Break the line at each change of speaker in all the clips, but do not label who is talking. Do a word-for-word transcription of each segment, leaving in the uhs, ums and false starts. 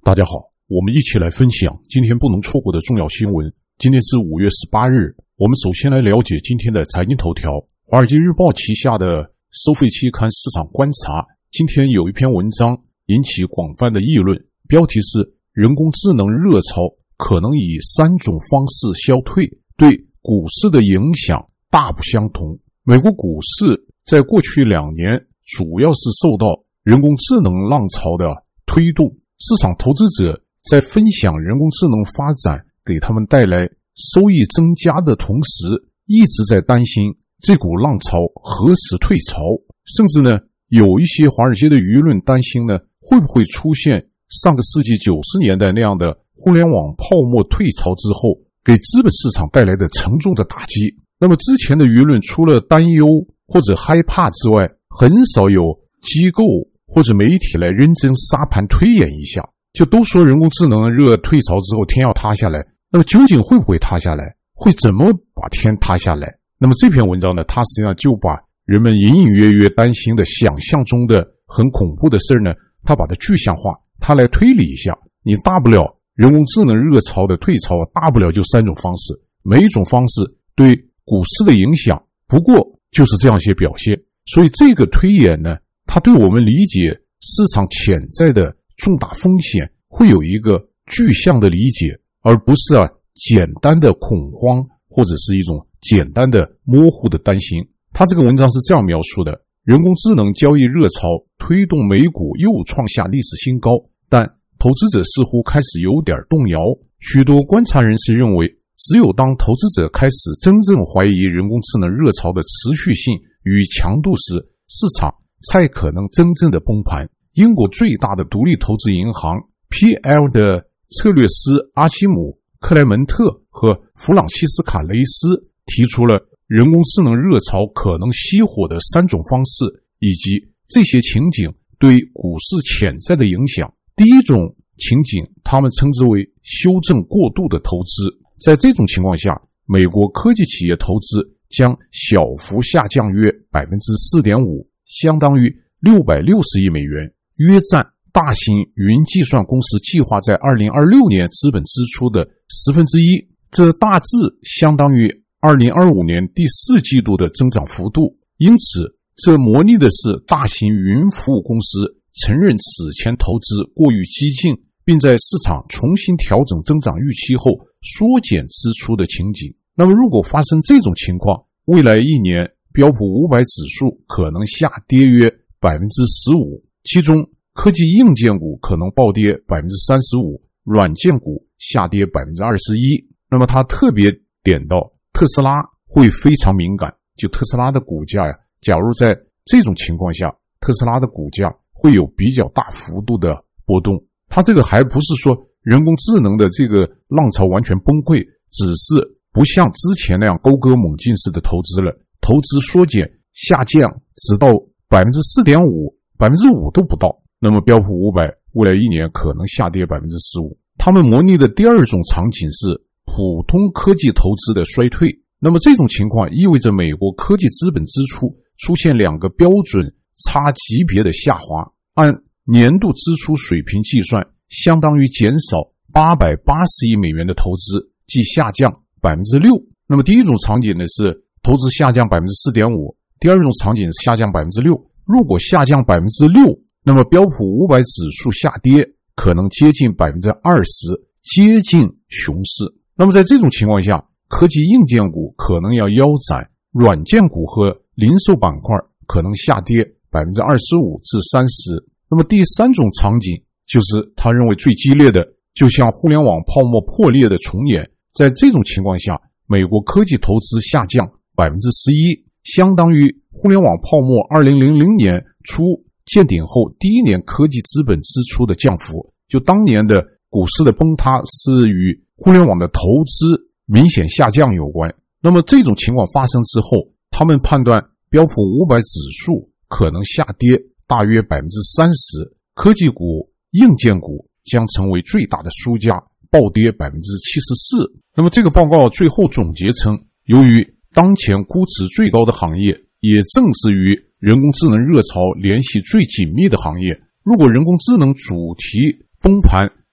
大家好，我们一起来分享今天不能错过的重要新闻。今天是五月十八日，我们首先来了解今天的财经头条。华尔街日报旗下的收费期刊市场观察今天有一篇文章引起广泛的议论，标题是人工智能热潮可能以三种方式消退，对股市的影响大不相同。美国股市在过去两年主要是受到人工智能浪潮的推动，市场投资者在分享人工智能发展给他们带来收益增加的同时，一直在担心这股浪潮何时退潮，甚至呢，有一些华尔街的舆论担心呢，会不会出现上个世纪九十年代那样的互联网泡沫退潮之后给资本市场带来的沉重的打击。那么之前的舆论除了担忧或者害怕之外，很少有机构或者媒体来认真沙盘推演一下，就都说人工智能热退潮之后天要塌下来，那么究竟会不会塌下来，会怎么把天塌下来。那么这篇文章呢，它实际上就把人们隐隐约约担心的想象中的很恐怖的事呢，它把它具象化，它来推理一下，你大不了人工智能热潮的退潮，大不了就三种方式，每一种方式对股市的影响不过就是这样一些表现。所以这个推演呢，它对我们理解市场潜在的重大风险会有一个具象的理解，而不是啊简单的恐慌或者是一种简单的模糊的担心。他这个文章是这样描述的：人工智能交易热潮推动美股又创下历史新高，但投资者似乎开始有点动摇。许多观察人士认为，只有当投资者开始真正怀疑人工智能热潮的持续性与强度时，市场才可能真正的崩盘。英国最大的独立投资银行 P L 的策略师阿基姆、克莱门特和弗朗西斯卡雷斯提出了人工智能热潮可能熄火的三种方式，以及这些情景对股市潜在的影响。第一种情景，他们称之为修正过度的投资。在这种情况下，美国科技企业投资将小幅下降约 百分之四点五， 相当于六百六十亿美元，约占大型云计算公司计划在二零二六年资本支出的十分之一，这大致相当于二零二五年第四季度的增长幅度。因此，这模拟的是大型云服务公司承认此前投资过于激进，并在市场重新调整增长预期后缩减支出的情景。那么如果发生这种情况，未来一年标普五百指数可能下跌约 百分之十五， 其中科技硬件股可能暴跌 百分之三十五， 软件股下跌 百分之二十一。 那么他特别点到特斯拉会非常敏感，就特斯拉的股价呀，假如在这种情况下，特斯拉的股价会有比较大幅度的波动。他这个还不是说人工智能的这个浪潮完全崩溃，只是不像之前那样高歌猛进式的投资了，投资缩减下降直到 百分之四点五， 百分之五 都不到。那么标普五百未来一年可能下跌 百分之十五。 他们模拟的第二种场景是普通科技投资的衰退。那么这种情况意味着美国科技资本支出出现两个标准差级别的下滑，按年度支出水平计算，相当于减少八百八十亿美元的投资，即下降 百分之六。 那么第一种场景呢是投资下降 百分之四点五， 第二种场景是下降 百分之六。 如果下降 百分之六， 那么标普五百指数下跌可能接近 百分之二十， 接近熊市。那么在这种情况下，科技硬件股可能要腰斩，软件股和零售板块可能下跌 百分之二十五至三十。 那么第三种场景就是他认为最激烈的，就像互联网泡沫破裂的重演。在这种情况下，美国科技投资下降 百分之十一， 相当于互联网泡沫二零零零年初见顶后第一年科技资本支出的降幅。就当年的股市的崩塌是与互联网的投资明显下降有关。那么这种情况发生之后，他们判断标普五百指数可能下跌大约 百分之三十， 科技股、硬件股将成为最大的输家，暴跌 百分之七十四。 那么这个报告最后总结称，由于当前估值最高的行业也正是与人工智能热潮联系最紧密的行业，如果人工智能主题崩盘，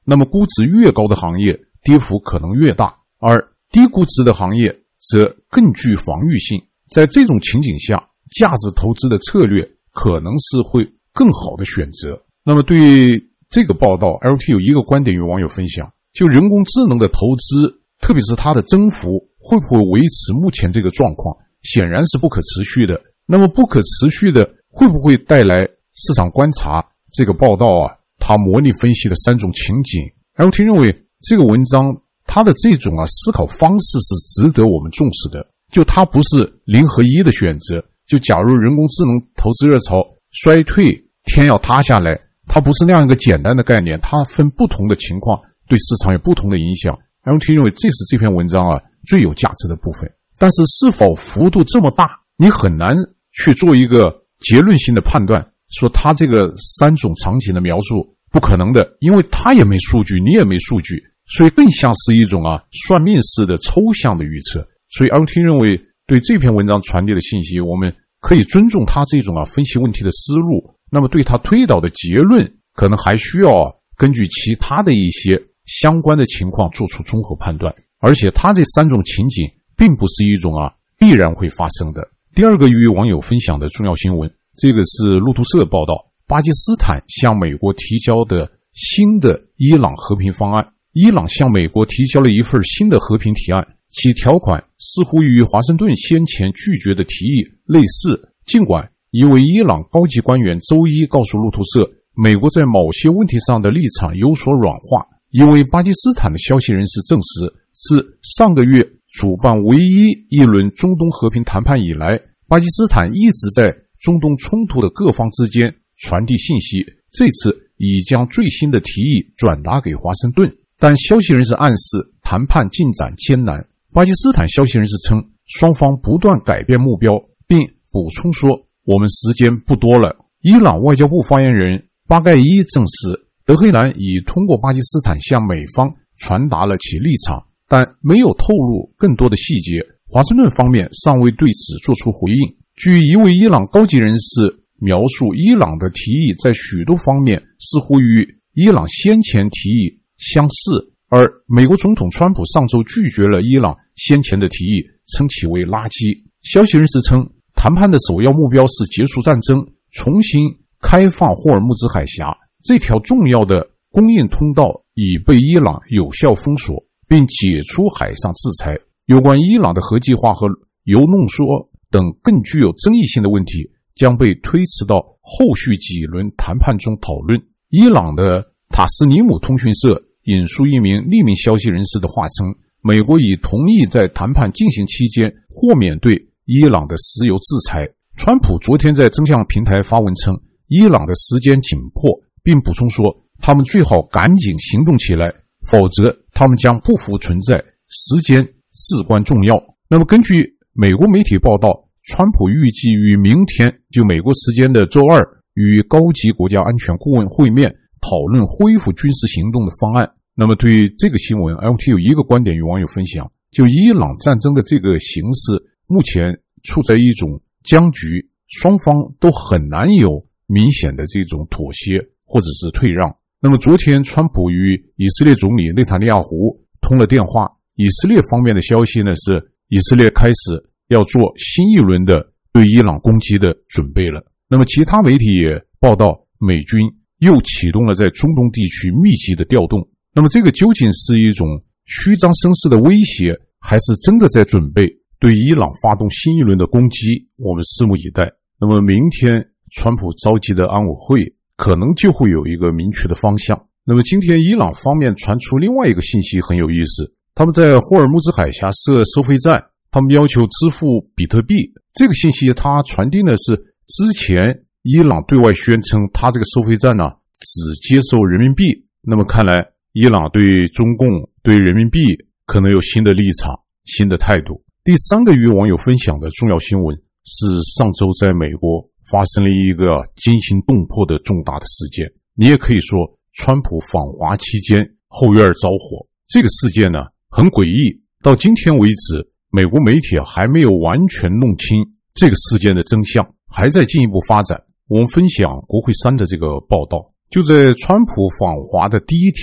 那么估值越高的行业跌幅可能越大，而低估值的行业则更具防御性。在这种情景下，价值投资的策略可能是会更好的选择。那么对于这个报道 L T 有一个观点与网友分享，就人工智能的投资，特别是它的增幅会不会维持目前这个状况，显然是不可持续的。那么不可持续的会不会带来市场观察这个报道啊，它模拟分析的三种情景。 L T 认为这个文章它的这种啊思考方式是值得我们重视的，就它不是零和一的选择。就假如人工智能投资热潮衰退，天要塌下来，它不是那样一个简单的概念，它分不同的情况对市场有不同的影响。 L T 认为这是这篇文章啊最有价值的部分，但是是否幅度这么大，你很难去做一个结论性的判断，说它这个三种场景的描述不可能的，因为它也没数据，你也没数据，所以更像是一种啊算命式的抽象的预测。所以 L T 认为对这篇文章传递的信息，我们可以尊重他这种啊分析问题的思路，那么对他推导的结论可能还需要啊根据其他的一些相关的情况做出综合判断，而且他这三种情景并不是一种啊必然会发生的。第二个与网友分享的重要新闻，这个是路透社报道，巴基斯坦向美国提交的新的伊朗和平方案。伊朗向美国提交了一份新的和平提案，其条款似乎与华盛顿先前拒绝的提议类似。尽管一位伊朗高级官员周一告诉路透社，美国在某些问题上的立场有所软化，一位巴基斯坦的消息人士证实，自上个月主办唯一一轮中东和平谈判以来，巴基斯坦一直在中东冲突的各方之间传递信息，这次已将最新的提议转达给华盛顿，但消息人士暗示谈判进展艰难。巴基斯坦消息人士称，双方不断改变目标，并补充说，我们时间不多了。伊朗外交部发言人巴盖伊证实，德黑兰已通过巴基斯坦向美方传达了其立场，但没有透露更多的细节。华盛顿方面尚未对此作出回应。据一位伊朗高级人士描述，伊朗的提议在许多方面似乎与伊朗先前提议相似，而美国总统川普上周拒绝了伊朗先前的提议，称其为垃圾。消息人士称，谈判的首要目标是结束战争，重新开放霍尔木兹海峡，这条重要的供应通道已被伊朗有效封锁，并解除海上制裁。有关伊朗的核计划和铀浓缩等更具有争议性的问题将被推迟到后续几轮谈判中讨论。伊朗的塔斯尼姆通讯社引述一名匿名消息人士的话称，美国已同意在谈判进行期间豁免对伊朗的石油制裁。川普昨天在真相平台发文称，伊朗的时间紧迫，并补充说，他们最好赶紧行动起来，否则他们将不复存在，时间至关重要。那么根据美国媒体报道，川普预计于明天，就美国时间的周二，与高级国家安全顾问会面，讨论恢复军事行动的方案。那么对于这个新闻 L T 有一个观点与网友分享，就伊朗战争的这个形势目前处在一种僵局，双方都很难有明显的这种妥协或者是退让。那么昨天川普与以色列总理内塔尼亚胡通了电话，以色列方面的消息呢是以色列开始要做新一轮的对伊朗攻击的准备了。那么其他媒体也报道，美军又启动了在中东地区密集的调动。那么这个究竟是一种虚张声势的威胁，还是真的在准备对伊朗发动新一轮的攻击，我们拭目以待。那么明天川普召集的安委会可能就会有一个明确的方向。那么今天伊朗方面传出另外一个信息很有意思，他们在霍尔木兹海峡设收费站，他们要求支付比特币。这个信息它传递的是之前伊朗对外宣称他这个收费站呢只接受人民币，那么看来伊朗对中共对人民币可能有新的立场新的态度。第三个与网友分享的重要新闻是上周在美国发生了一个惊心动魄的重大的事件，你也可以说川普访华期间后院着火。这个事件呢很诡异，到今天为止美国媒体还没有完全弄清这个事件的真相，还在进一步发展。我们分享国会山的这个报道，就在川普访华的第一天，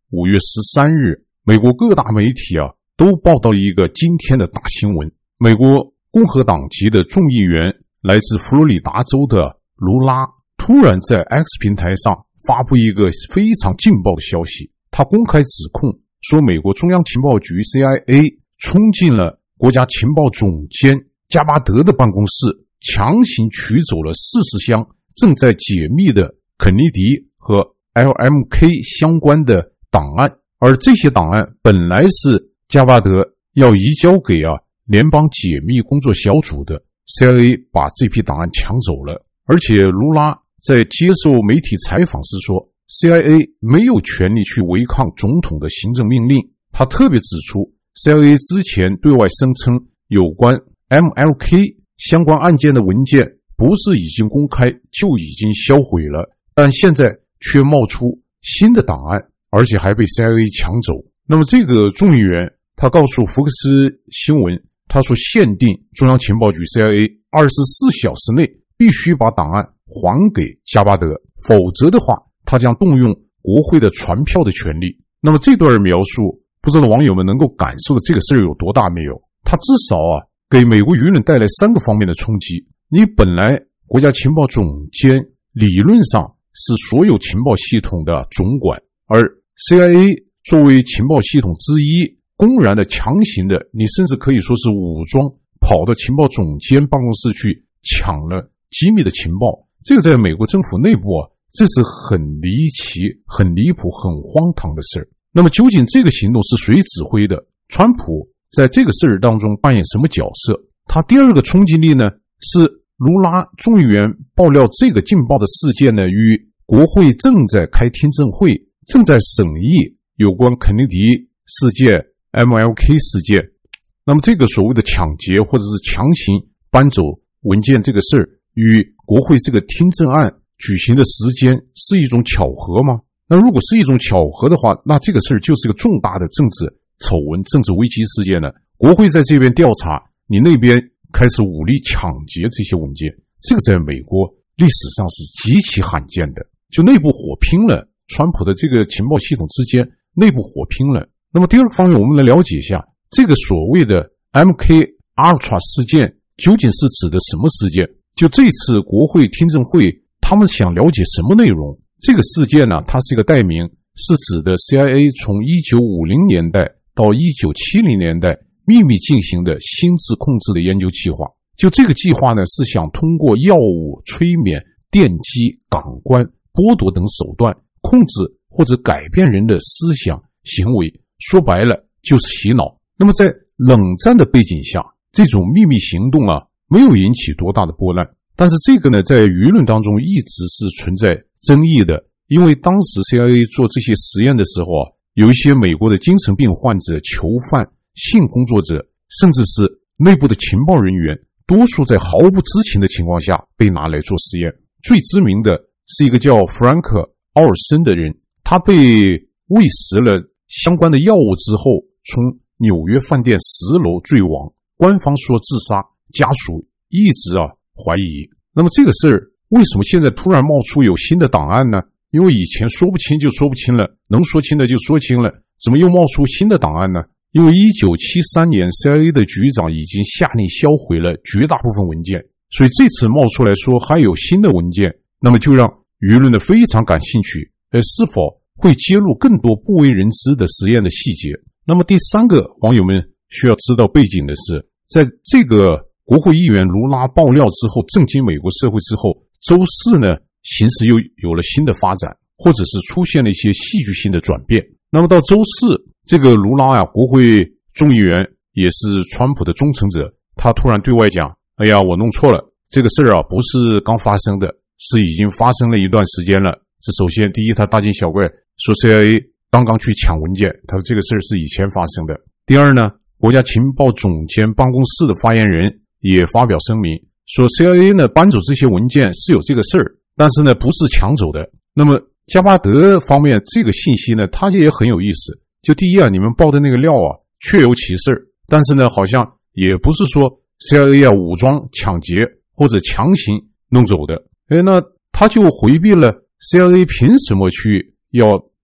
五月十三日，美国各大媒体啊都报道一个惊天的大新闻：美国共和党籍的众议员，来自佛罗里达州的卢拉，突然在 X 平台上发布一个非常劲爆的消息。他公开指控说，美国中央情报局 C I A 冲进了国家情报总监加巴德的办公室，强行取走了四十箱正在解密的肯尼迪和 L M K 相关的档案，而这些档案本来是加巴德要移交给啊联邦解密工作小组的， C I A 把这批档案抢走了。而且卢拉在接受媒体采访时说， C I A 没有权利去违抗总统的行政命令。他特别指出， C I A 之前对外声称有关 M L K 相关案件的文件不是已经公开就已经销毁了，但现在却冒出新的档案，而且还被 C I A 抢走。那么这个众议员他告诉福克斯新闻，他说限定中央情报局 C I A 二十四小时内必须把档案还给加巴德，否则的话他将动用国会的传票的权利。那么这段描述不知道网友们能够感受的这个事儿有多大没有？他至少啊给美国舆论带来三个方面的冲击。你本来国家情报总监理论上是所有情报系统的总管，而 C I A 作为情报系统之一，公然的强行的，你甚至可以说是武装跑到情报总监办公室去抢了机密的情报，这个在美国政府内部啊，这是很离奇、很离谱、很荒唐的事儿。那么究竟这个行动是谁指挥的？川普在这个事儿当中扮演什么角色？他第二个冲击力呢，是卢拉众议员爆料这个劲爆的事件呢，与国会正在开听证会，正在审议有关肯尼迪事件、M L K 事件。那么这个所谓的抢劫或者是强行搬走文件这个事儿，与国会这个听证案举行的时间是一种巧合吗？那如果是一种巧合的话，那这个事儿就是个重大的政治丑闻、政治危机事件了。国会在这边调查，你那边开始武力抢劫这些文件，这个在美国历史上是极其罕见的，就内部火拼了，川普的这个情报系统之间内部火拼了。那么第二个方面，我们来了解一下这个所谓的 M K Ultra 事件究竟是指的什么事件？就这次国会听证会，他们想了解什么内容？这个事件呢，它是一个代名，是指的 C I A 从一九五零年代到一九七零年代秘密进行的心智控制的研究计划。就这个计划呢，是想通过药物、催眠、电击、感官、剥夺等手段控制或者改变人的思想行为，说白了就是洗脑。那么在冷战的背景下，这种秘密行动啊没有引起多大的波澜，但是这个呢在舆论当中一直是存在争议的。因为当时 C I A 做这些实验的时候啊，有一些美国的精神病患者、囚犯、性工作者，甚至是内部的情报人员，多数在毫不知情的情况下被拿来做实验。最知名的是一个叫弗兰克·奥尔森的人，他被喂食了相关的药物之后，从纽约饭店十楼坠亡，官方说自杀，家属一直啊怀疑。那么这个事儿为什么现在突然冒出有新的档案呢？因为以前说不清就说不清了，能说清的就说清了，怎么又冒出新的档案呢？因为一九七三年 C I A 的局长已经下令销毁了绝大部分文件，所以这次冒出来说还有新的文件，那么就让舆论的非常感兴趣，而是否会揭露更多不为人知的实验的细节。那么第三个网友们需要知道背景的是，在这个国会议员卢拉爆料之后，震惊美国社会之后，周四呢形势又有了新的发展，或者是出现了一些戏剧性的转变。那么到周四，这个卢拉啊，国会众议员也是川普的忠诚者，他突然对外讲，哎呀，我弄错了，这个事儿啊不是刚发生的，是已经发生了一段时间了。这首先第一，他大惊小怪说 C I A 刚刚去抢文件，他说这个事儿是以前发生的。第二呢，国家情报总监办公室的发言人也发表声明说 C I A 呢搬走这些文件是有这个事儿，但是呢不是抢走的。那么加巴德方面这个信息呢，他也很有意思。就第一啊，你们报的那个料啊确有其事，但是呢好像也不是说 C I A 啊武装抢劫或者强行弄走的。诶，那他就回避了 C I A 凭什么去要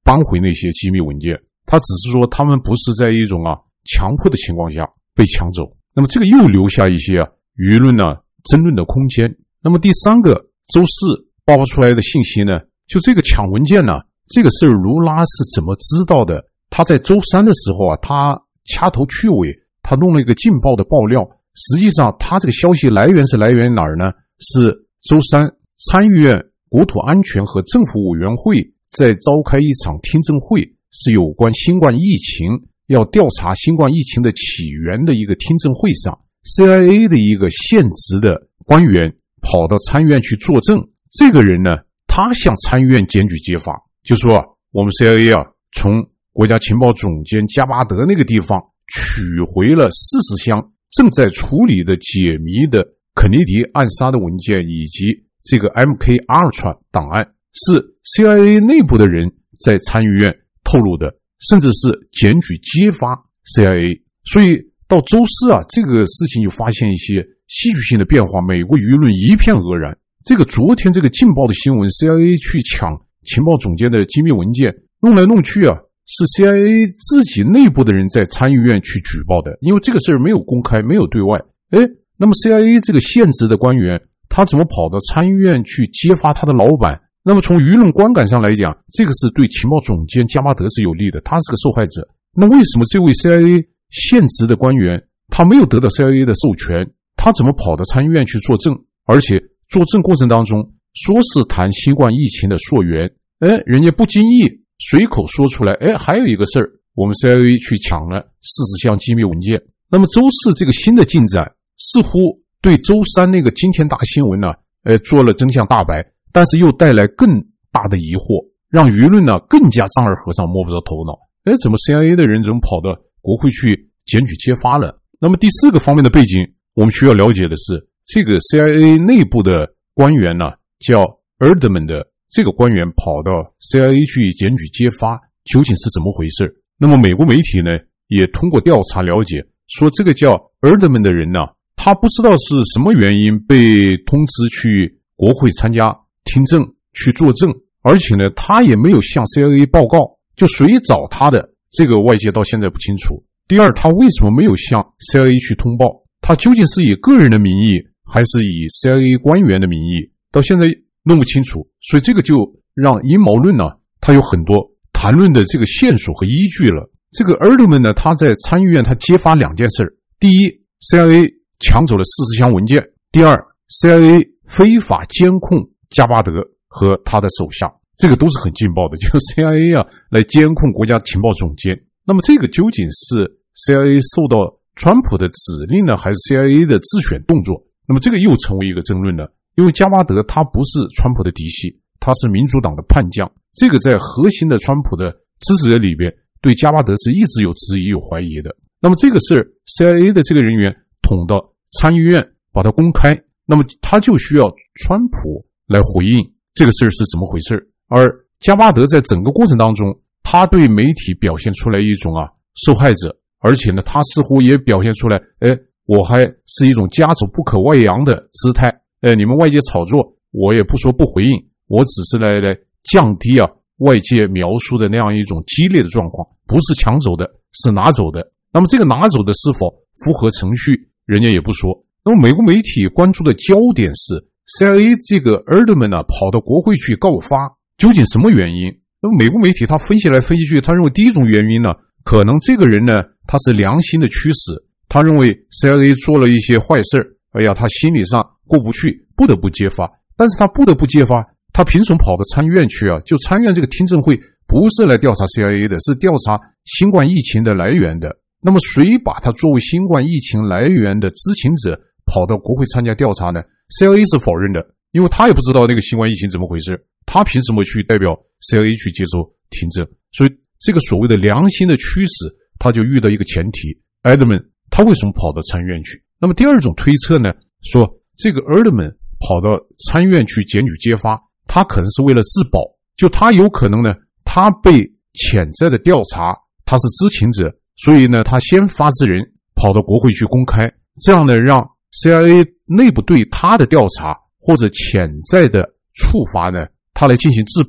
搬回那些机密文件，他只是说他们不是在一种啊强迫的情况下被抢走。那么这个又留下一些啊舆论呢争论的空间。那么第三个周四爆发出来的信息呢，就这个抢文件呢，这个事儿卢拉是怎么知道的？他在周三的时候啊，他掐头去尾，他弄了一个劲爆的爆料。实际上他这个消息来源是来源于哪儿呢？是周三参议院国土安全和政府委员会在召开一场听证会，是有关新冠疫情，要调查新冠疫情的起源的一个听证会上， C I A 的一个现职的官员跑到参议院去作证。这个人呢，他向参议院检举揭发，就说啊，我们 C I A 啊，从国家情报总监加巴德那个地方取回了四十箱正在处理的解谜的肯尼迪暗杀的文件，以及这个 M K Ultra 档案，是 C I A 内部的人在参议院透露的，甚至是检举揭发 C I A。 所以到周四啊，这个事情就发现一些戏剧性的变化，美国舆论一片愕然。这个昨天这个劲爆的新闻， C I A 去抢情报总监的机密文件，弄来弄去啊，是 C I A 自己内部的人在参议院去举报的，因为这个事儿没有公开，没有对外。诶，那么 C I A 这个现职的官员，他怎么跑到参议院去揭发他的老板？那么从舆论观感上来讲，这个是对情报总监加巴德是有利的，他是个受害者。那为什么这位 C I A 现职的官员，他没有得到 C I A 的授权，他怎么跑到参议院去作证？而且作证过程当中说是谈新冠疫情的溯源，诶，人家不经意随口说出来，诶，还有一个事儿，我们 C I A 去抢了四十项机密文件。那么周四这个新的进展似乎对周三那个惊天大新闻呢，呃，做了真相大白，但是又带来更大的疑惑，让舆论呢更加丈二和尚摸不着头脑。诶，怎么 C I A 的人怎么跑到国会去检举揭发了？那么第四个方面的背景，我们需要了解的是，这个 C I A 内部的官员呢，叫 Erdman 的这个官员跑到 C I A 去检举揭发，究竟是怎么回事？那么美国媒体呢，也通过调查了解，说这个叫 Erdman 的人呢，他不知道是什么原因被通知去国会参加听证去作证，而且呢，他也没有向 C I A 报告，就谁找他的，这个外界到现在不清楚。第二，他为什么没有向 C I A 去通报？他究竟是以个人的名义，还是以 C I A 官员的名义？到现在弄不清楚，所以这个就让阴谋论呢，它有很多谈论的这个线索和依据了。这个 Erdman 呢，他在参议院他揭发两件事：第一 ，C I A 抢走了四十箱文件；第二 ，C I A 非法监控加巴德和他的手下，这个都是很劲爆的，就是 C I A 啊来监控国家情报总监。那么这个究竟是 C I A 受到川普的指令呢，还是 C I A 的自选动作？那么这个又成为一个争论了。因为加巴德他不是川普的嫡系，他是民主党的叛将，这个在核心的川普的支持者里边对加巴德是一直有质疑有怀疑的。那么这个事 C I A 的这个人员捅到参议院把它公开，那么他就需要川普来回应这个事是怎么回事。而加巴德在整个过程当中，他对媒体表现出来一种啊受害者，而且呢他似乎也表现出来，诶，我还是一种家丑不可外扬的姿态。呃，你们外界炒作，我也不说不回应，我只是来来降低啊外界描述的那样一种激烈的状况，不是抢走的，是拿走的。那么这个拿走的是否符合程序，人家也不说。那么美国媒体关注的焦点是 C I A 这个 Erdman 呢跑到国会去告发，究竟什么原因？那么美国媒体他分析来分析去，他认为第一种原因呢，可能这个人呢他是良心的驱使，他认为 C I A 做了一些坏事，哎呀，他心理上过不去，不得不揭发。但是他不得不揭发，他凭什么跑到参议院去啊？就参议院这个听证会不是来调查 C I A 的，是调查新冠疫情的来源的。那么谁把他作为新冠疫情来源的知情者跑到国会参加调查呢？ C I A 是否认的，因为他也不知道那个新冠疫情怎么回事，他凭什么去代表 C I A 去接受听证？所以这个所谓的良心的驱使，他就遇到一个前提， Erdman 他为什么跑到参议院去？那么第二种推测呢，说这个 Erdman 跑到参议院去检举揭发，他可能是为了自保，就他有可能呢，他被潜在的调查，他是知情者，所以呢，他先发制人，跑到国会去公开，这样呢，让 C I A 内部对他的调查或者潜在的处罚呢，他来进行自保。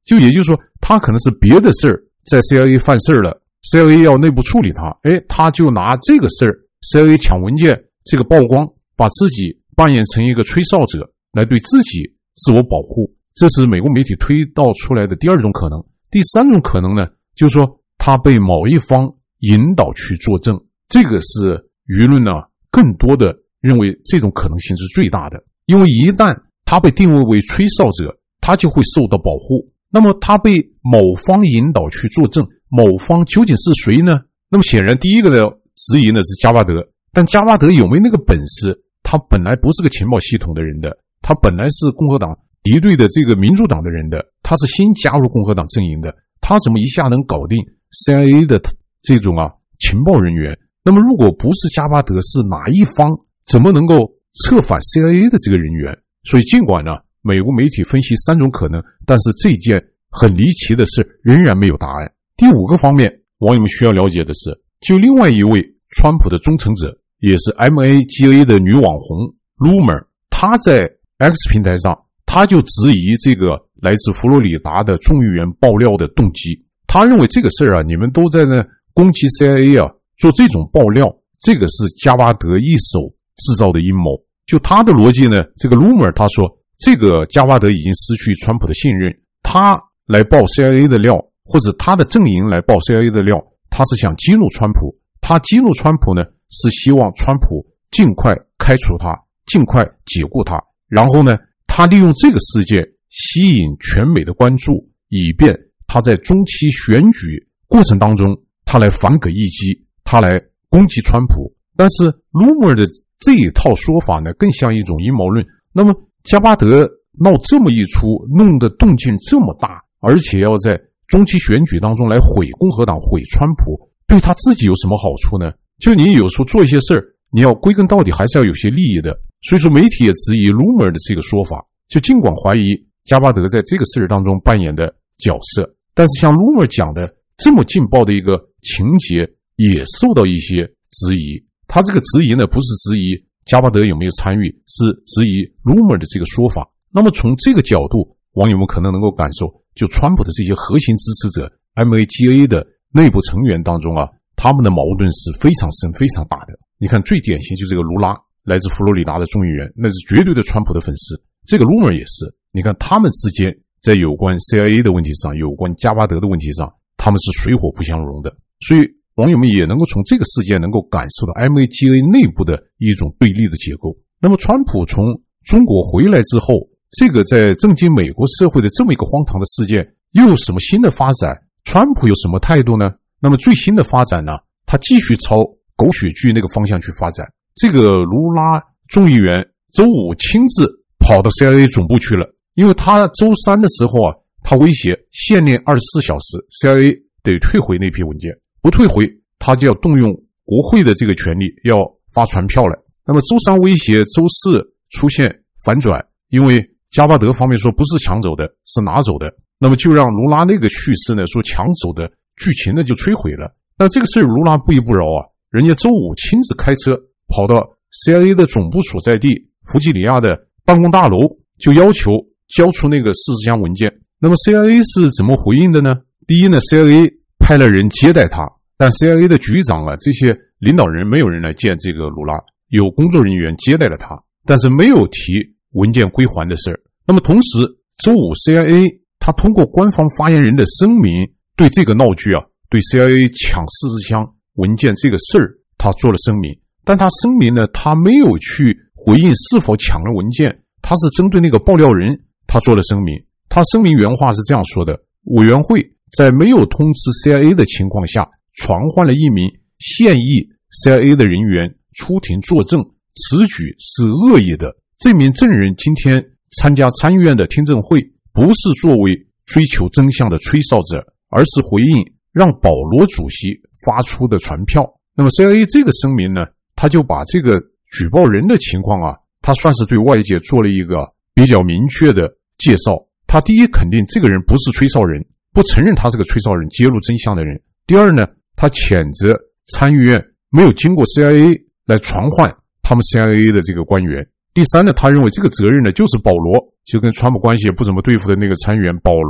就也就是说，他可能是别的事儿在 C I A 犯事儿了 ，C I A 要内部处理他，哎，他就拿这个事儿 C I A 抢文件这个曝光，把自己扮演成一个吹哨者，来对自己自我保护。这是美国媒体推导出来的第二种可能。第三种可能呢，就是说他被某一方引导去作证，这个是舆论呢更多的认为这种可能性是最大的，因为一旦他被定位为吹哨者，他就会受到保护。那么他被某方引导去作证，某方究竟是谁呢？那么显然第一个的质疑呢是加巴德，但加巴德有没有那个本事？他本来不是个情报系统的人的，他本来是共和党敌对的这个民主党的人的，他是新加入共和党阵营的，他怎么一下能搞定 C I A 的这种啊情报人员？那么如果不是加巴德，是哪一方怎么能够策反 C I A 的这个人员？所以尽管呢美国媒体分析三种可能，但是这件很离奇的事仍然没有答案。第五个方面，网友们需要了解的是，就另外一位川普的忠诚者，也是 M A G A 的女网红 Loomer， 她在 X 平台上，她就质疑这个来自佛罗里达的众议员爆料的动机。她认为这个事儿啊，你们都在那攻击 C I A 啊，做这种爆料，这个是加巴德一手制造的阴谋。就他的逻辑呢，这个 Loomer 他说，这个加巴德已经失去川普的信任，他来爆 C I A 的料，或者他的阵营来爆 C I A 的料，他是想激怒川普。他激怒川普呢，是希望川普尽快开除他，尽快解雇他。然后呢，他利用这个事件吸引全美的关注，以便他在中期选举过程当中，他来反戈一击，他来攻击川普。但是 Loomer 的这一套说法呢，更像一种阴谋论。那么加巴德闹这么一出，弄得动静这么大，而且要在中期选举当中来毁共和党、毁川普，对他自己有什么好处呢？就你有时候做一些事儿，你要归根到底还是要有些利益的。所以说媒体也质疑 Loomer 的这个说法，就尽管怀疑加巴德在这个事儿当中扮演的角色，但是像 Loomer 讲的这么劲爆的一个情节，也受到一些质疑。他这个质疑呢，不是质疑加巴德有没有参与，是质疑 Loomer 的这个说法。那么从这个角度，网友们可能能够感受，就川普的这些核心支持者 M A G A 的内部成员当中啊，他们的矛盾是非常深非常大的。你看最典型就是这个卢拉，来自佛罗里达的众议员，那是绝对的川普的粉丝。这个 Loomer 也是，你看他们之间在有关 C I A 的问题上，有关加巴德的问题上，他们是水火不相容的。所以网友们也能够从这个事件能够感受到 M A G A 内部的一种对立的结构。那么川普从中国回来之后，这个在震惊美国社会的这么一个荒唐的事件又有什么新的发展？川普有什么态度呢？那么最新的发展呢，他继续朝狗血剧那个方向去发展。这个卢拉众议员周五亲自跑到 C I A 总部去了，因为他周三的时候啊，他威胁限令二十四小时 C I A 得退回那批文件，不退回他就要动用国会的这个权利，要发传票了。那么周三威胁，周四出现反转，因为加巴德方面说不是抢走的，是拿走的，那么就让卢拉那个叙事呢说抢走的剧情呢就摧毁了。但这个事卢拉不依不饶啊，人家周五亲自开车跑到 C I A 的总部所在地弗吉尼亚的办公大楼，就要求交出那个四十箱文件。那么 C I A 是怎么回应的呢？第一呢 C I A 派了人接待他，但 C I A 的局长啊，这些领导人没有人来见这个卢拉，有工作人员接待了他，但是没有提文件归还的事儿。那么同时周五 C I A 他通过官方发言人的声明，对这个闹剧啊，对 C I A 抢四十箱文件这个事儿他做了声明。但他声明呢，他没有去回应是否抢了文件，他是针对那个爆料人他做了声明。他声明原话是这样说的：委员会在没有通知 C I A 的情况下传唤了一名现役 C I A 的人员出庭作证，此举是恶意的。这名证人今天参加参议院的听证会，不是作为追求真相的吹哨者，而是回应让保罗主席发出的传票。那么 C I A 这个声明呢，他就把这个举报人的情况啊，他算是对外界做了一个比较明确的介绍。他第一肯定这个人不是吹哨人，不承认他是个吹哨人，揭露真相的人。第二呢，他谴责参议院没有经过 C I A 来传唤他们 C I A 的这个官员。第三呢，他认为这个责任呢就是保罗，就跟川普关系也不怎么对付的那个参议员保罗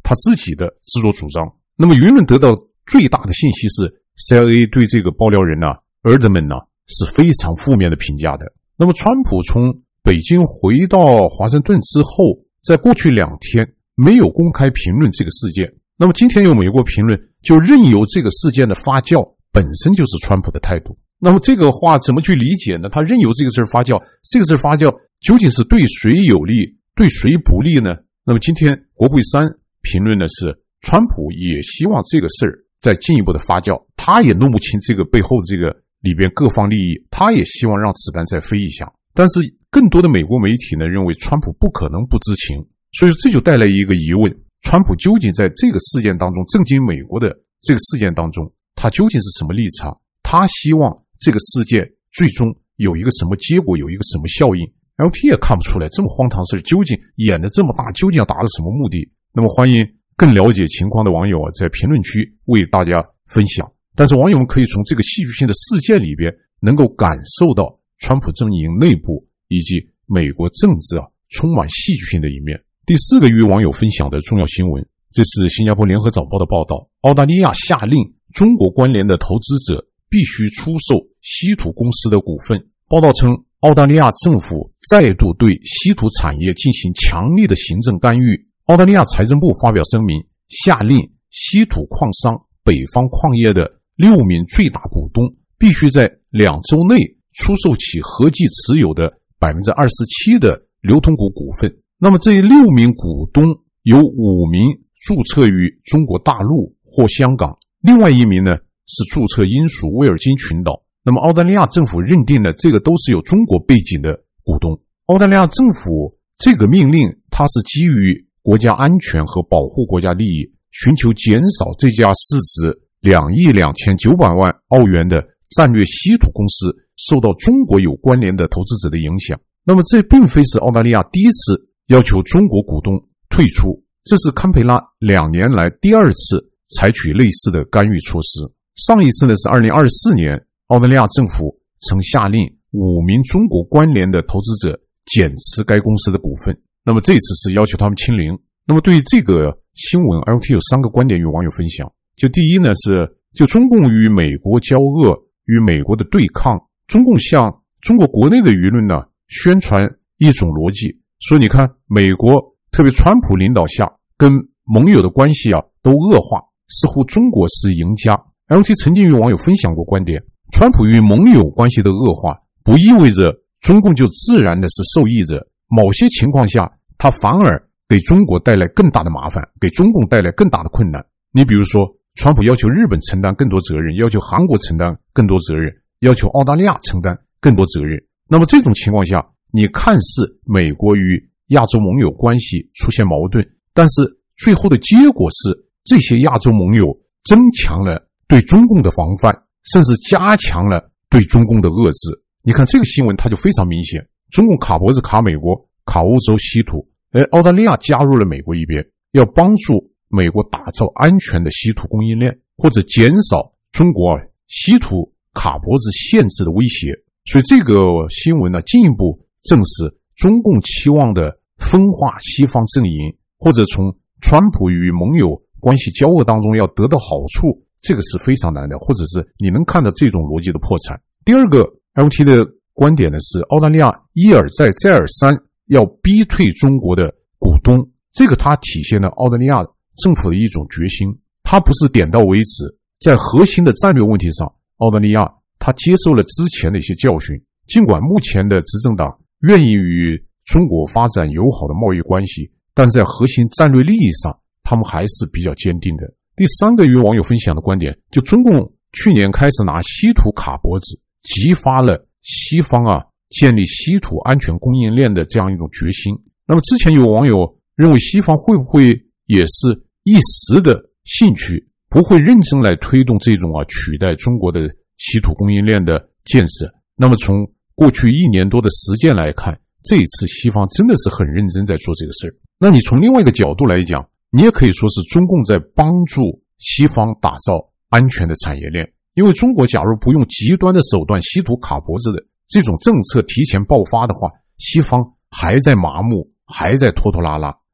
他自己的自作主张。那么舆论得到最大的信息是 C I A 对这个爆料人呢、啊、Erdman 呢、啊、是非常负面的评价的。那么川普从北京回到华盛顿之后，在过去两天没有公开评论这个事件。那么今天有美国评论，就任由这个事件的发酵，本身就是川普的态度。那么这个话怎么去理解呢？他任由这个事发酵，这个事发酵究竟是对谁有利，对谁不利呢？那么今天国会山评论的是，川普也希望这个事儿再进一步的发酵，他也弄不清这个背后这个里边各方利益，他也希望让子弹再飞一下。但是更多的美国媒体呢，认为川普不可能不知情，所以这就带来一个疑问：川普究竟在这个事件当中，震惊美国的这个事件当中，他究竟是什么立场？他希望这个事件最终有一个什么结果，有一个什么效应 ？L P 也看不出来，这么荒唐事究竟演得这么大，究竟要达到什么目的？那么欢迎更了解情况的网友啊，在评论区为大家分享。但是网友们可以从这个戏剧性的事件里边，能够感受到川普阵营内部以及美国政治啊充满戏剧性的一面。第四个与网友分享的重要新闻，这是新加坡联合早报的报道：澳大利亚下令中国关联的投资者必须出售稀土公司的股份。报道称，澳大利亚政府再度对稀土产业进行强力的行政干预。澳大利亚财政部发表声明，下令稀土矿商北方矿业的六名最大股东必须在两周内出售其合计持有的 百分之二十七 的流通股股份。那么这六名股东有五名注册于中国大陆或香港，另外一名呢是注册英属威尔金群岛。那么澳大利亚政府认定了这个都是有中国背景的股东。澳大利亚政府这个命令，它是基于国家安全和保护国家利益，寻求减少这家市值两亿两千九百万澳元的战略稀土公司受到中国有关联的投资者的影响。那么这并非是澳大利亚第一次要求中国股东退出，这是堪培拉两年来第二次采取类似的干预措施。上一次呢是二零二四年，澳大利亚政府曾下令五名中国关联的投资者减持该公司的股份。那么这次是要求他们清零。那么对于这个新闻 L T 有三个观点与网友分享。就第一呢是，就中共与美国交恶，与美国的对抗，中共向中国国内的舆论呢宣传一种逻辑，说你看美国特别川普领导下跟盟友的关系啊都恶化，似乎中国是赢家。 L T 曾经与网友分享过观点，川普与盟友关系的恶化不意味着中共就自然的是受益者，某些情况下它反而给中国带来更大的麻烦，给中共带来更大的困难。你比如说川普要求日本承担更多责任，要求韩国承担更多责任，要求澳大利亚承担更多责任。那么这种情况下，你看似美国与亚洲盟友关系出现矛盾，但是最后的结果是这些亚洲盟友增强了对中共的防范，甚至加强了对中共的遏制。你看这个新闻它就非常明显，中共卡脖子卡美国，卡欧洲稀土，而澳大利亚加入了美国一边，要帮助美国打造安全的稀土供应链，或者减少中国稀土卡脖子限制的威胁。所以这个新闻呢，进一步证实中共期望的分化西方阵营，或者从川普与盟友关系交恶当中要得到好处，这个是非常难的，或者是你能看到这种逻辑的破产。第二个 L T 的观点呢是，澳大利亚一而再再而三要逼退中国的股东，这个它体现了澳大利亚政府的一种决心，它不是点到为止，在核心的战略问题上，澳大利亚它接受了之前的一些教训，尽管目前的执政党愿意与中国发展友好的贸易关系，但是在核心战略利益上，他们还是比较坚定的。第三个与网友分享的观点，就中共去年开始拿稀土卡脖子，激发了西方啊建立稀土安全供应链的这样一种决心。那么之前有网友认为西方会不会也是一时的兴趣，不会认真来推动这种啊取代中国的稀土供应链的建设。那么从过去一年多的实践来看，这一次西方真的是很认真在做这个事儿。那你从另外一个角度来讲，你也可以说是中共在帮助西方打造安全的产业链。因为中国假如不用极端的手段稀土卡脖子的这种政策提前爆发的话，西方还在麻木，还在拖拖拉拉。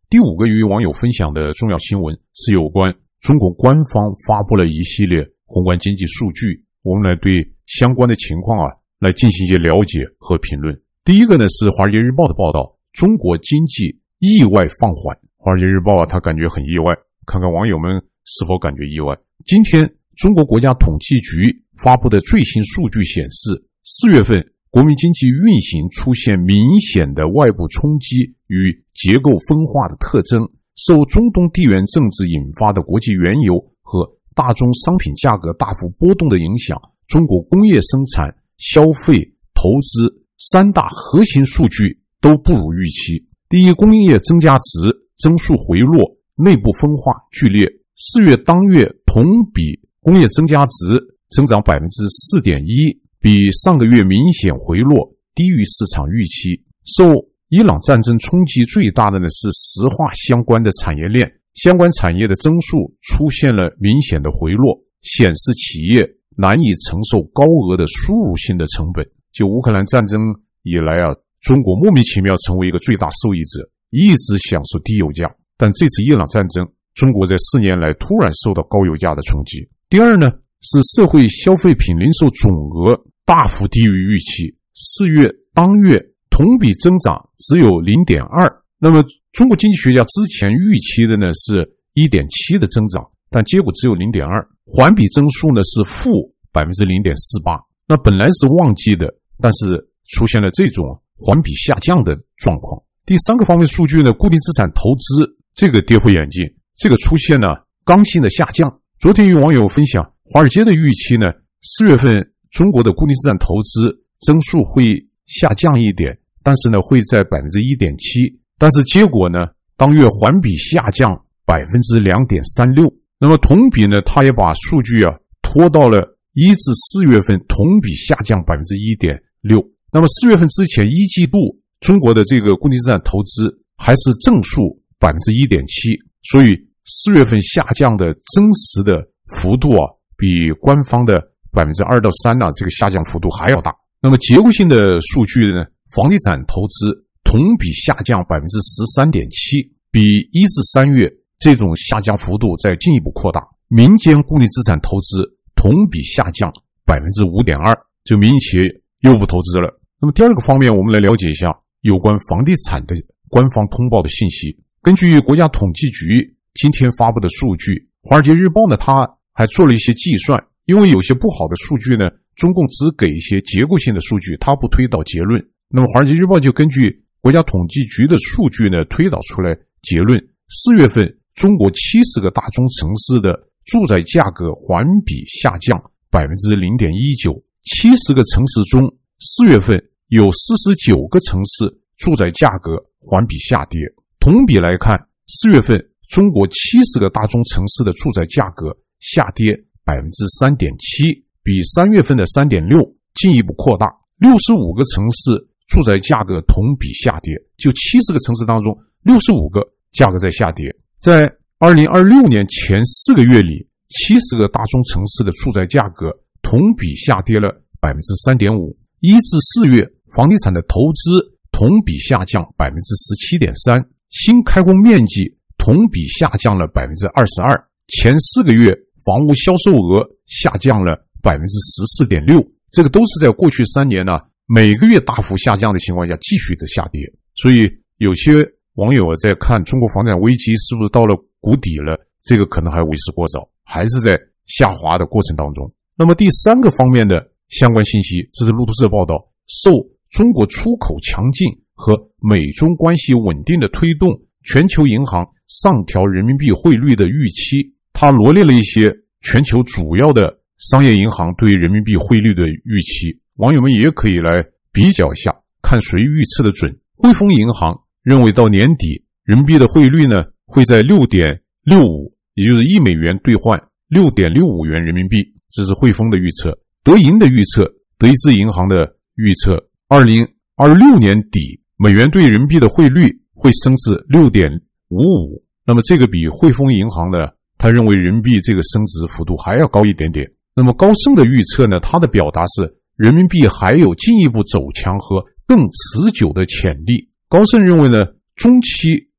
第五个与网友分享的重要新闻是有关中国官方发布了一系列宏观经济数据，我们来对相关的情况啊来进行一些了解和评论。第一个呢是华尔街日报的报道，中国经济意外放缓。华尔街日报啊，他感觉很意外，看看网友们是否感觉意外。今天中国国家统计局发布的最新数据显示，四月份国民经济运行出现明显的外部冲击与结构分化的特征，受中东地缘政治引发的国际原油和大宗商品价格大幅波动的影响，中国工业生产、消费、投资三大核心数据都不如预期。第一，工业增加值增速回落，内部分化剧烈。四月当月同比工业增加值增长 百分之四点一， 比上个月明显回落，低于市场预期。受伊朗战争冲击最大的呢是石化相关的产业链，相关产业的增速出现了明显的回落，显示企业难以承受高额的输入性的成本。就乌克兰战争以来啊，中国莫名其妙成为一个最大受益者，一直享受低油价，但这次伊朗战争，中国在四年来突然受到高油价的冲击。第二呢，是社会消费品零售总额大幅低于预期，四月当月同比增长只有 零点二， 那么中国经济学家之前预期的呢是 一点七 的增长，但结果只有 零点二， 环比增速呢是负 百分之零点四八， 那本来是旺季的，但是出现了这种环比下降的状况。第三个方面数据呢，固定资产投资这个跌破眼镜，这个出现了刚性的下降。昨天与网友分享，华尔街的预期呢，四月份中国的固定资产投资增速会下降一点，但是呢会在 百分之一点七， 但是结果呢当月环比下降 百分之二点三六， 那么同比呢他也把数据啊拖到了一至四月份同比下降 百分之一点六。 那么四月份之前一季度中国的这个固定资产投资还是正数 百分之一点七， 所以四月份下降的真实的幅度啊比官方的 百分之二到三 啊这个下降幅度还要大。那么结构性的数据呢，房地产投资同比下降 百分之十三点七， 比一至三月这种下降幅度再进一步扩大。民间固定资产投资同比下降 百分之五点二， 就民营企业又不投资了。那么第二个方面，我们来了解一下有关房地产的官方通报的信息。根据国家统计局今天发布的数据，华尔街日报呢，它还做了一些计算，因为有些不好的数据呢，中共只给一些结构性的数据，它不推导结论。那么华尔街日报就根据国家统计局的数据呢，推导出来结论，四月份中国七十个大中城市的住宅价格环比下降 百分之零点一九， 七十个城市中四月份有四十九个城市住宅价格环比下跌。同比来看，四月份中国七十个大中城市的住宅价格下跌 百分之三点七， 比三月份的 三点六 进一步扩大。六十五个城市住宅价格同比下跌，就七十个城市当中六十五个价格在下跌。在二零二六年前四个月里，七十个大中城市的住宅价格同比下跌了 百分之三点五。 一至四月房地产的投资同比下降 百分之十七点三， 新开工面积同比下降了 百分之二十二， 前四个月房屋销售额下降了 百分之十四点六， 这个都是在过去三年呢、啊、每个月大幅下降的情况下继续的下跌。所以有些网友在看中国房地产危机是不是到了谷底了，这个可能还为时过早，还是在下滑的过程当中。那么第三个方面的相关信息，这是路透社报道，受中国出口强劲和美中关系稳定的推动，全球银行上调人民币汇率的预期。它罗列了一些全球主要的商业银行对人民币汇率的预期，网友们也可以来比较一下，看谁预测的准。汇丰银行认为到年底人民币的汇率呢会在 六点六五， 也就是一美元兑换 六点六五元人民币，这是汇丰的预测。德银的预测，德意志银行的预测，二零二六年底美元对人民币的汇率会升至 六点五五， 那么这个比汇丰银行呢，他认为人民币这个升值幅度还要高一点点。那么高盛的预测呢，他的表达是人民币还有进一步走强和更持久的潜力。高盛认为呢，中期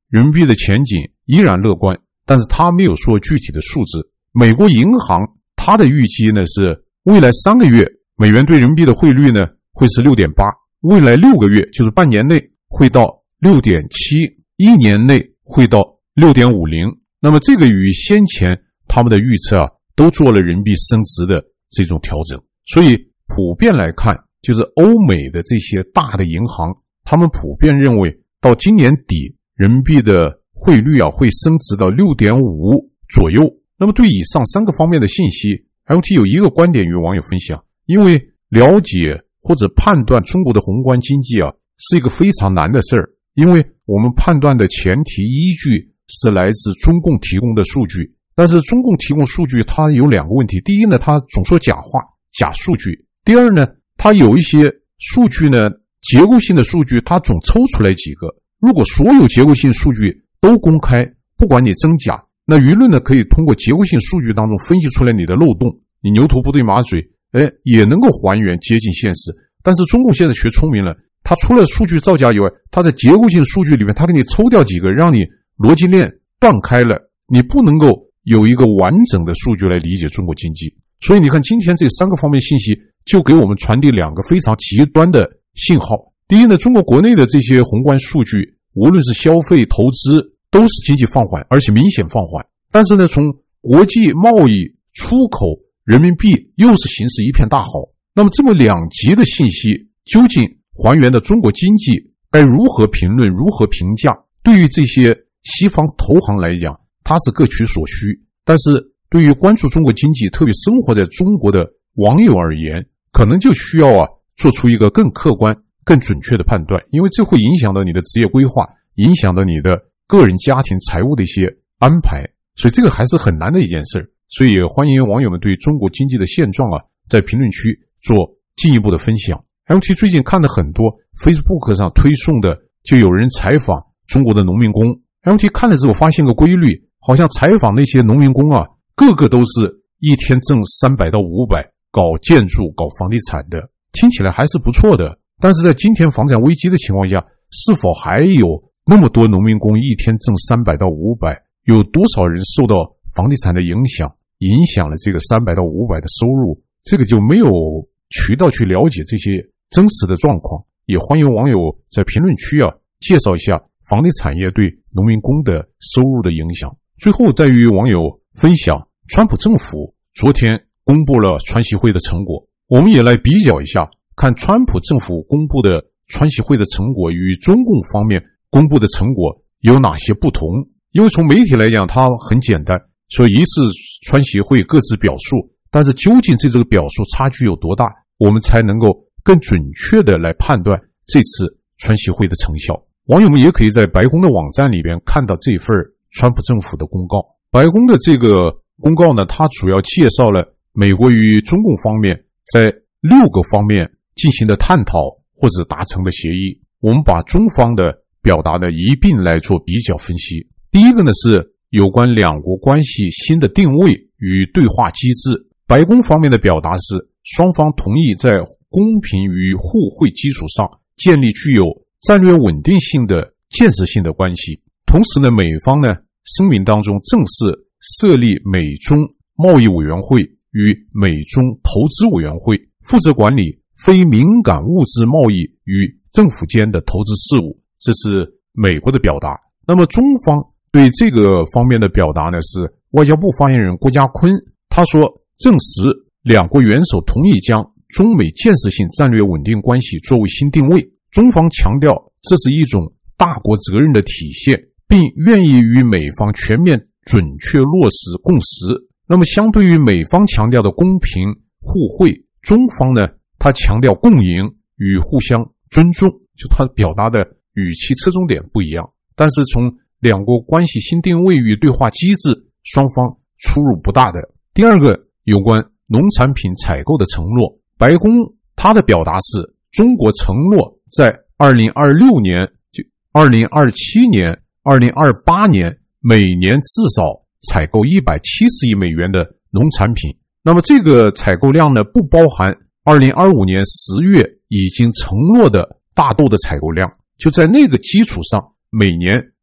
人民币的前景依然乐观，但是他没有说具体的数字。美国银行它的预计呢是未来三个月美元对人民币的汇率呢会是 六点八， 未来六个月就是半年内会到 六点七， 一年内会到 六点五零。 那么这个与先前他们的预测啊都做了人民币升值的这种调整，所以普遍来看，就是欧美的这些大的银行，他们普遍认为到今年底人民币的汇率啊会升值到 六点五 左右。那么对以上三个方面的信息， L T 有一个观点与网友分享，因为了解或者判断中国的宏观经济啊是一个非常难的事儿，因为我们判断的前提依据是来自中共提供的数据，但是中共提供数据它有两个问题，第一呢，它总说假话假数据，第二呢，它有一些数据呢结构性的数据它总抽出来几个，如果所有结构性数据都公开，不管你真假，那舆论呢可以通过结构性数据当中分析出来你的漏洞，你牛头不对马嘴，哎，也能够还原接近现实。但是中共现在学聪明了，它除了数据造假以外，它在结构性数据里面它给你抽掉几个，让你逻辑链断开了，你不能够有一个完整的数据来理解中国经济。所以你看今天这三个方面信息就给我们传递两个非常极端的信号。第一呢，中国国内的这些宏观数据无论是消费投资都是经济放缓，而且明显放缓，但是呢从国际贸易出口人民币又是形势一片大好。那么这么两极的信息究竟还原的中国经济该如何评论如何评价，对于这些西方投行来讲它是各取所需，但是对于关注中国经济特别生活在中国的网友而言，可能就需要啊做出一个更客观更准确的判断，因为这会影响到你的职业规划，影响到你的个人家庭财务的一些安排，所以这个还是很难的一件事。所以也欢迎网友们对中国经济的现状啊在评论区做进一步的分享。 L T 最近看了很多 Facebook 上推送的，就有人采访中国的农民工， L T 看了之后发现个规律，好像采访那些农民工啊个个都是一天挣三百到五百，搞建筑搞房地产的，听起来还是不错的。但是在今天房产危机的情况下，是否还有那么多农民工一天挣三百到五百，有多少人受到房地产的影响，影响了这个三百到五百的收入，这个就没有渠道去了解这些真实的状况。也欢迎网友在评论区啊介绍一下房地产业对农民工的收入的影响。最后再与网友分享川普政府昨天公布了川习会的成果，我们也来比较一下，看川普政府公布的川习会的成果与中共方面公布的成果有哪些不同。因为从媒体来讲它很简单，所以一次川习会各自表述，但是究竟这个表述差距有多大，我们才能够更准确的来判断这次川习会的成效。网友们也可以在白宫的网站里边看到这份川普政府的公告。白宫的这个公告呢，它主要介绍了美国与中共方面在六个方面进行的探讨或者达成的协议。我们把中方的表达呢一并来做比较分析。第一个呢是有关两国关系新的定位与对话机制。白宫方面的表达是双方同意在公平与互惠基础上建立具有战略稳定性的建设性的关系。同时呢，美方呢声明当中正式设立美中贸易委员会与美中投资委员会，负责管理非敏感物质贸易与政府间的投资事务。这是美国的表达。那么中方对这个方面的表达呢，是外交部发言人郭家坤，他说证实两国元首同意将中美建设性战略稳定关系作为新定位。中方强调这是一种大国责任的体现，并愿意与美方全面准确落实共识。那么相对于美方强调的公平互惠，中方呢他强调共赢与互相尊重，就他表达的语气侧重点不一样。但是从两国关系新定位与对话机制，双方出入不大的。第二个有关农产品采购的承诺，白宫他的表达是中国承诺在二零二六年就二零二七年二零二八年每年至少采购一百七十亿美元的农产品。那么这个采购量呢不包含二零二五年十月已经承诺的大豆的采购量，就在那个基础上每年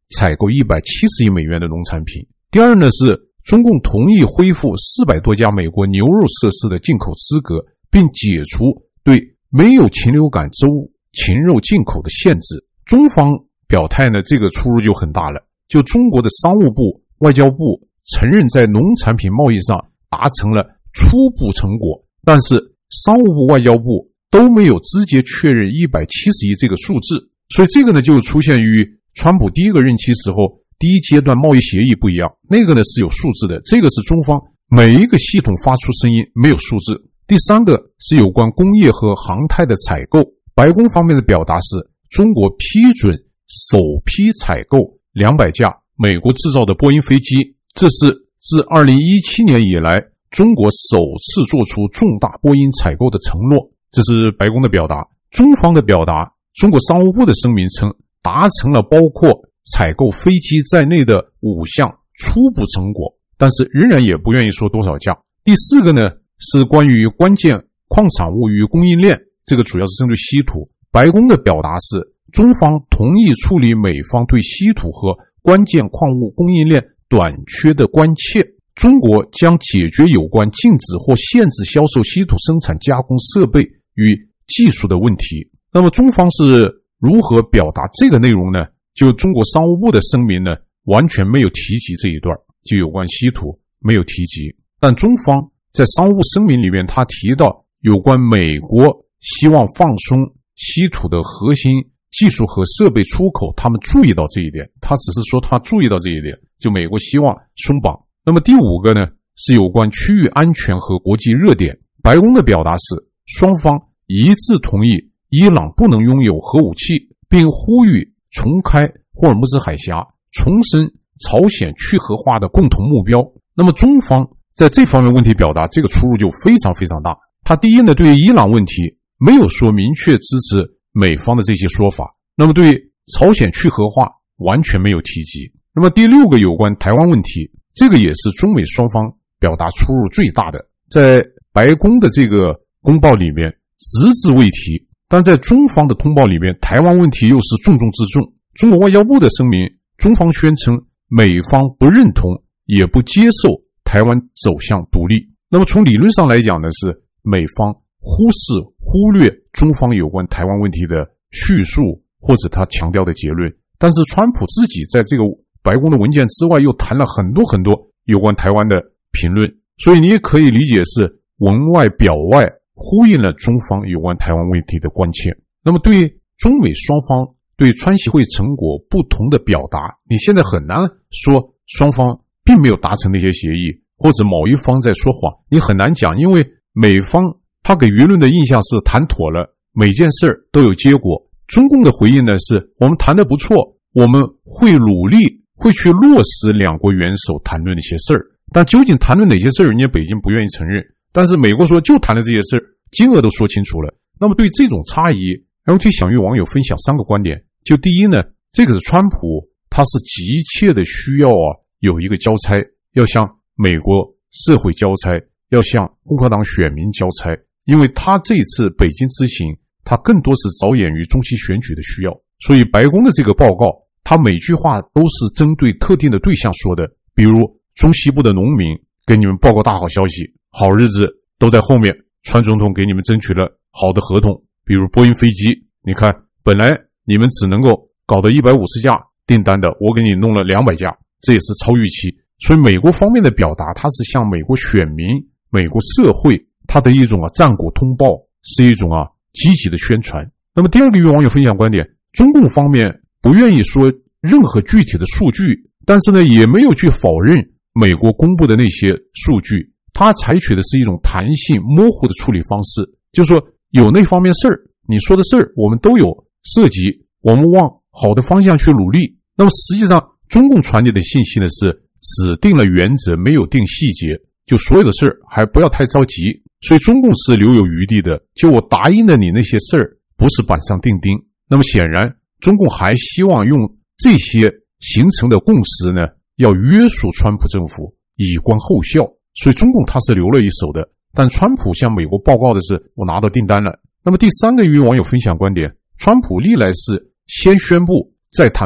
采购一百七十亿美元的农产品。第二呢是中共同意恢复四百多家美国牛肉设施的进口资格，并解除对没有禽流感州禽肉进口的限制。中方表态呢，这个出入就很大了。就中国的商务部、外交部承认在农产品贸易上达成了初步成果，但是商务部、外交部都没有直接确认一百七十亿这个数字。所以这个呢就出现于川普第一个任期时候第一阶段贸易协议不一样，那个呢是有数字的，这个是中方每一个系统发出声音没有数字。第三个是有关工业和航太的采购，白宫方面的表达是中国批准首批采购两百架美国制造的波音飞机，这是自二零一七年以来中国首次做出重大波音采购的承诺，这是白宫的表达。中方的表达，中国商务部的声明称达成了包括采购飞机在内的五项初步成果，但是仍然也不愿意说多少架。第四个呢是关于关键矿产物与供应链，这个主要是针对稀土。白宫的表达是中方同意处理美方对稀土和关键矿物供应链短缺的关切，中国将解决有关禁止或限制销售稀土生产加工设备与技术的问题。那么中方是如何表达这个内容呢？就中国商务部的声明呢，完全没有提及这一段，就有关稀土没有提及。但中方在商务部声明里面，他提到有关美国希望放松稀土的核心技术和设备出口，他们注意到这一点，他只是说他注意到这一点，就美国希望松绑。那么第五个呢，是有关区域安全和国际热点。白宫的表达是双方一致同意伊朗不能拥有核武器，并呼吁重开霍尔木兹海峡，重申朝鲜去核化的共同目标。那么中方在这方面问题表达，这个出入就非常非常大。他第一呢，对于伊朗问题没有说明确支持美方的这些说法，那么对朝鲜去核化完全没有提及。那么第六个有关台湾问题，这个也是中美双方表达出入最大的，在白宫的这个公报里面只字未提，但在中方的通报里面，台湾问题又是重中之重。中国外交部的声明，中方宣称美方不认同也不接受台湾走向独立。那么从理论上来讲呢，是美方忽视忽略中方有关台湾问题的叙述或者他强调的结论，但是川普自己在这个白宫的文件之外又谈了很多很多有关台湾的评论，所以你也可以理解是文外表外呼应了中方有关台湾问题的关切。那么对于中美双方对川习会成果不同的表达，你现在很难说双方并没有达成那些协议，或者某一方在说谎，你很难讲，因为美方他给舆论的印象是谈妥了，每件事都有结果。中共的回应呢是我们谈得不错，我们会努力会去落实两国元首谈论的一些事儿，但究竟谈论哪些事儿，人家北京不愿意承认。但是美国说就谈了这些事儿，金额都说清楚了。那么对这种差异 ，L T 想与网友分享三个观点。就第一呢，这个是川普他是急切的需要啊有一个交差，要向美国社会交差，要向共和党选民交差，因为他这次北京之行，他更多是着眼于中期选举的需要。所以白宫的这个报告，他每句话都是针对特定的对象说的，比如中西部的农民给你们报告大好消息，好日子都在后面，川总统给你们争取了好的合同，比如波音飞机，你看本来你们只能够搞到一百五十架订单的，我给你弄了两百架，这也是超预期。所以美国方面的表达，它是向美国选民、美国社会它的一种啊战果通报，是一种啊积极的宣传。那么第二个与网友分享观点，中共方面不愿意说任何具体的数据，但是呢也没有去否认美国公布的那些数据，他采取的是一种弹性模糊的处理方式，就是说有那方面事儿，你说的事儿我们都有涉及，我们往好的方向去努力。那么实际上中共传递的信息呢是只定了原则，没有定细节，就所有的事儿还不要太着急，所以中共是留有余地的，就我答应了你那些事儿不是板上钉钉。那么显然中共还希望用这些形成的共识呢，要约束川普政府以观后效，所以中共他是留了一手的。但川普向美国报告的是我拿到订单了。那么第三个与网友分享观点，川普历来是先宣布再谈判，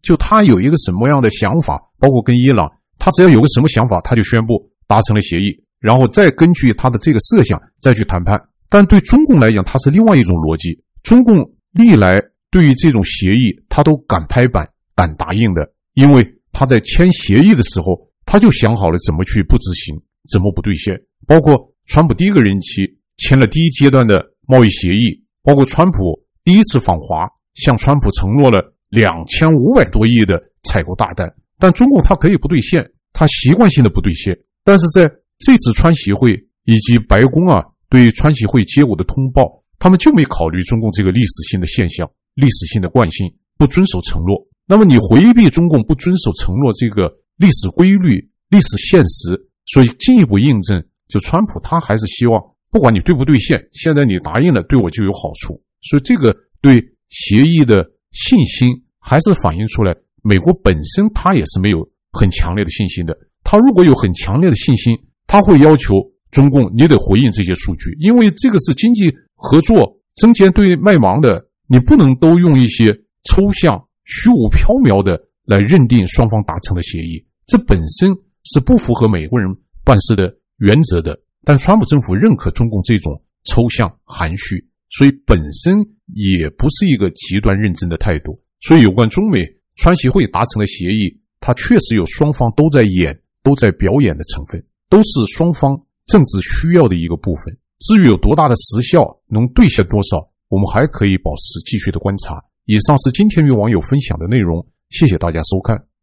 就他有一个什么样的想法，包括跟伊朗，他只要有个什么想法，他就宣布达成了协议，然后再根据他的这个设想再去谈判。但对中共来讲，它是另外一种逻辑。中共历来对于这种协议，他都敢拍板、敢答应的，因为他在签协议的时候，他就想好了怎么去不执行，怎么不兑现。包括川普第一个任期签了第一阶段的贸易协议，包括川普第一次访华，向川普承诺了两千五百多亿的采购大单，但中共他可以不兑现，他习惯性的不兑现。但是在这次川协会以及白宫啊对川协会结果的通报，他们就没考虑中共这个历史性的现象、历史性的惯性，不遵守承诺。那么你回避中共不遵守承诺这个历史规律、历史现实，所以进一步印证，就川普他还是希望不管你兑不兑现，现在你答应了对我就有好处。所以这个对协议的信心还是反映出来美国本身他也是没有很强烈的信心的。他如果有很强烈的信心，他会要求中共你得回应这些数据，因为这个是经济合作增减对麦芒的，你不能都用一些抽象虚无缥缈的来认定双方达成的协议，这本身是不符合美国人办事的原则的。但川普政府认可中共这种抽象含蓄，所以本身也不是一个极端认真的态度。所以有关中美川协会达成的协议，它确实有双方都在演、都在表演的成分，都是双方政治需要的一个部分。至于有多大的实效，能兑现多少，我们还可以保持继续的观察。以上是今天与网友分享的内容，谢谢大家收看。